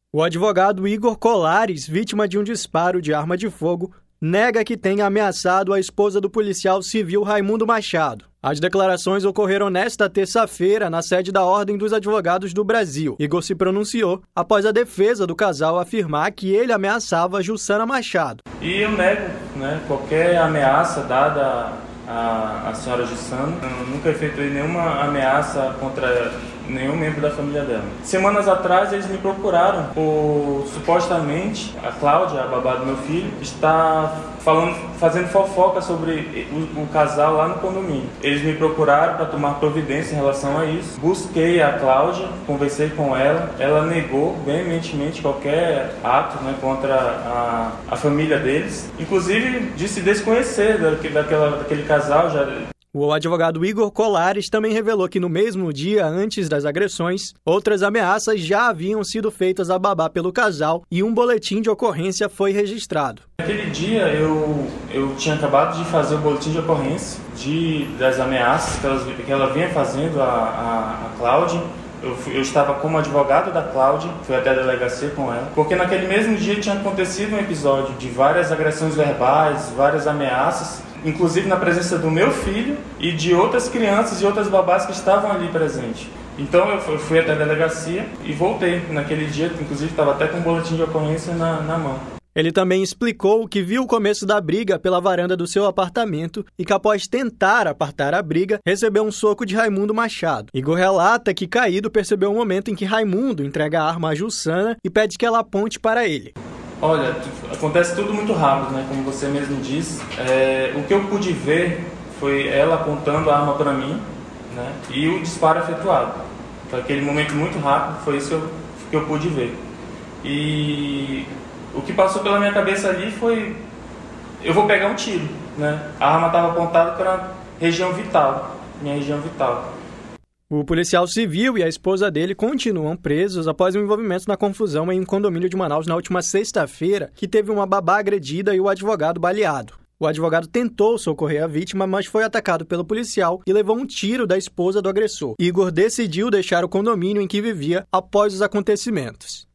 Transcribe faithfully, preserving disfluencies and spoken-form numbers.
O advogado Igor Colares, vítima de um disparo de arma de fogo, nega que tenha ameaçado a esposa do policial civil Raimundo Machado. As declarações ocorreram nesta terça-feira na sede da Ordem dos Advogados do Brasil. Igor se pronunciou após a defesa do casal afirmar que ele ameaçava Jussana Machado. E eu nego, né, qualquer ameaça dada à, à senhora Jussana. Eu nunca efetuei nenhuma ameaça contra nenhum membro da família dela. Semanas atrás eles me procuraram por, supostamente, a Cláudia, a babá do meu filho, está falando, fazendo fofoca sobre o, o casal lá no condomínio. Eles me procuraram para tomar providência em relação a isso. Busquei a Cláudia, conversei com ela, ela negou veementemente qualquer ato, né, contra a, a família deles. Inclusive disse desconhecer daquela, daquele casal. Já... O advogado Igor Colares também revelou que no mesmo dia antes das agressões, outras ameaças já haviam sido feitas à babá pelo casal e um boletim de ocorrência foi registrado. Naquele dia eu, eu tinha acabado de fazer o boletim de ocorrência de, das ameaças que, elas, que ela vinha fazendo a, a, a Cláudia. Eu, eu estava como advogado da Cláudia, fui até a delegacia com ela, porque naquele mesmo dia tinha acontecido um episódio de várias agressões verbais, várias ameaças, inclusive na presença do meu filho e de outras crianças e outras babás que estavam ali presentes. Então eu fui até a delegacia e voltei naquele dia, inclusive estava até com um boletim de ocorrência na, na mão. Ele também explicou que viu o começo da briga pela varanda do seu apartamento e que após tentar apartar a briga, recebeu um soco de Raimundo Machado. Igor relata que Caído percebeu o momento em que Raimundo entrega a arma a Jussana e pede que ela aponte para ele. Olha, acontece tudo muito rápido, né? Como você mesmo disse. É, o que eu pude ver foi ela apontando a arma para mim, né? E o disparo efetuado. Foi aquele momento muito rápido, foi isso que eu, que eu pude ver. E o que passou pela minha cabeça ali foi: eu vou pegar um tiro, né? A arma estava apontada para a região vital, minha região vital. O policial civil e a esposa dele continuam presos após um envolvimento na confusão em um condomínio de Manaus na última sexta-feira, que teve uma babá agredida e o advogado baleado. O advogado tentou socorrer a vítima, mas foi atacado pelo policial e levou um tiro da esposa do agressor. Igor decidiu deixar o condomínio em que vivia após os acontecimentos.